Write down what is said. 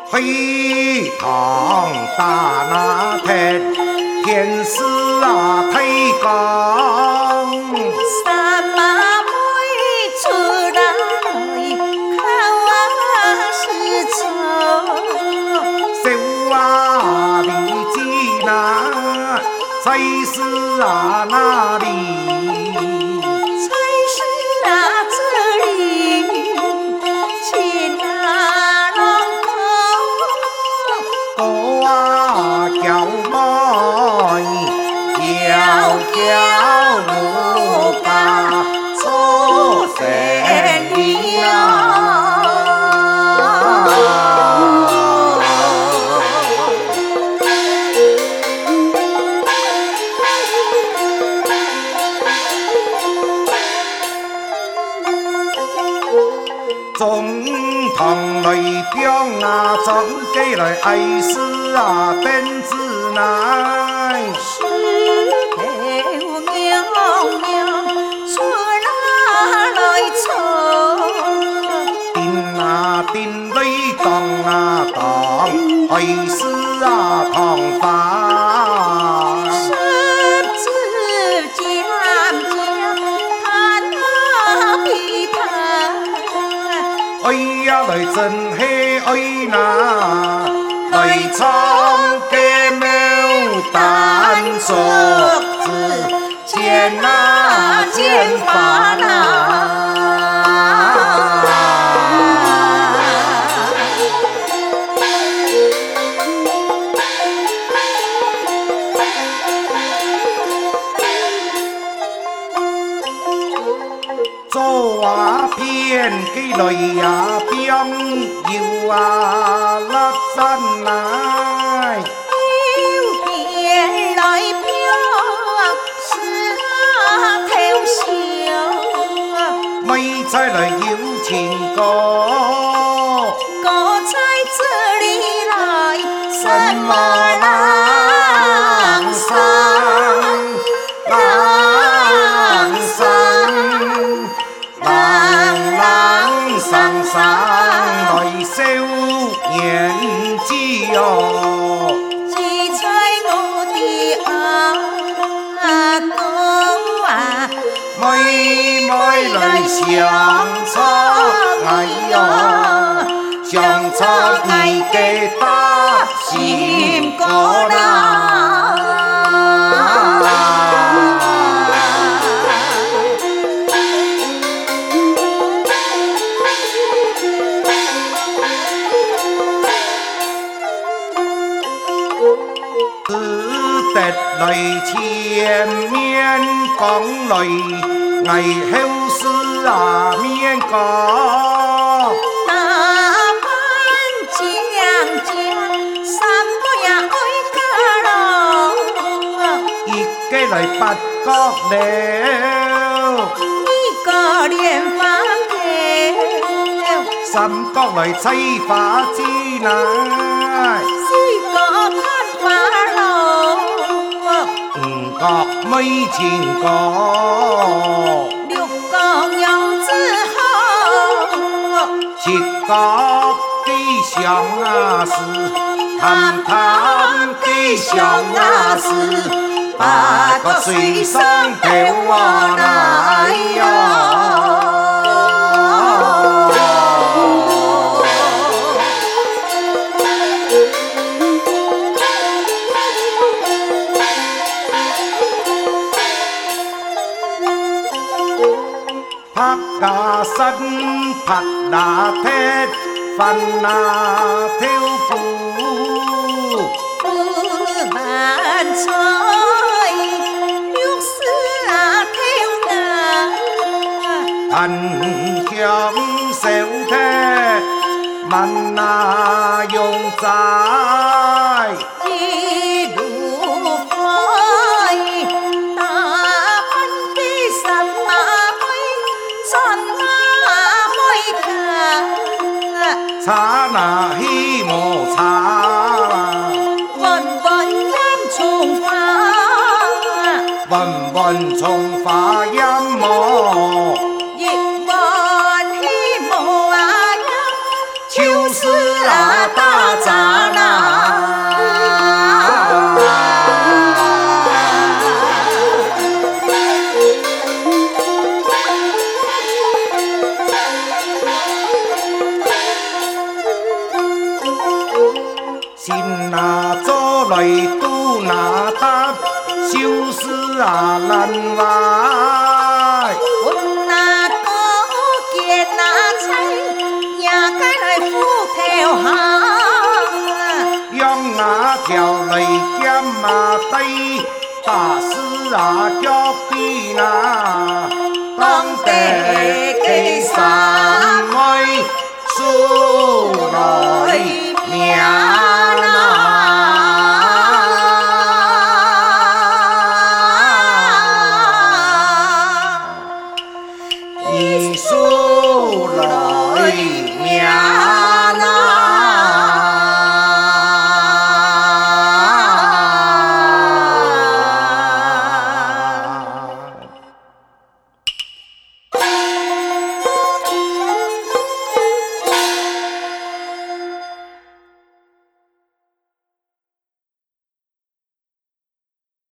飞堂大那天，天师啊推广， 三马妹出来看是错， 手啊李记那才是啊那里， 才是啊这里，亲啊郎哥， 哥啊叫妹，叫我家出神的啊！总堂里表啊，总给来爱是啊，本子来。 是头娘娘出来错， 定里当啊当，爱是啊唐法。 十指尖尖弹啊琵琶。 哎呀，来真嘿哎那，来唱歌苗丹竹子，剪啊剪发啦。做啊片给来呀边要啊甩身来， 有别来表是啊头小， 妹再来有情歌， 我在这里来什么郎郎上来收演技哦， 记在我的阿哥啊， 妹妹来相唱哎呀，相唱你给打心歌啦。来前面讲来，挨后事啊面讲。 大番将将，三个呀爱家喽， 一个来八角了， 一个连发票， 三角来采花子来， 四个看花喽。 五角美情歌， 六个娘子好， 七角吉祥啊事，谈吉祥啊事，八个水上头啊来呀。拍打身，拍打踢，翻那跳舞。 不万岁，六四啊跳啊， 檀香手踢，慢那用在。 一路快，大班的三马妹， 茶那希莫茶， 温温音重花， 温温从花音莫， 亦温希莫啊， 就是啊大今那做来都那担，修饰啊难坏。 阮那个见那菜，也该来斧头行。 用那条来剑啊对，大师啊脚边啊，当地给山。